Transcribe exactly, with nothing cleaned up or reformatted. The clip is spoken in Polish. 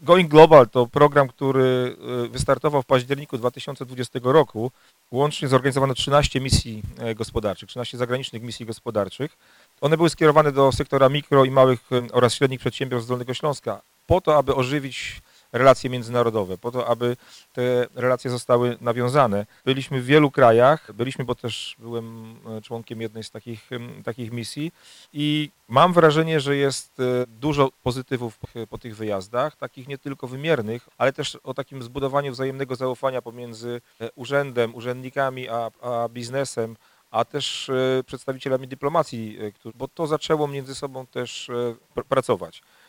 Going Global to program, który wystartował w październiku dwa tysiące dwudziestego roku. Łącznie zorganizowano trzynaście misji gospodarczych, trzynaście zagranicznych misji gospodarczych. One były skierowane do sektora mikro i małych oraz średnich przedsiębiorstw z Dolnego Śląska po to, aby ożywić relacje międzynarodowe, po to, aby te relacje zostały nawiązane. Byliśmy w wielu krajach, byliśmy, bo też byłem członkiem jednej z takich, takich misji i mam wrażenie, że jest dużo pozytywów po tych wyjazdach, takich nie tylko wymiernych, ale też o takim zbudowaniu wzajemnego zaufania pomiędzy urzędem, urzędnikami a, a biznesem, a też przedstawicielami dyplomacji, bo to zaczęło między sobą też pracować.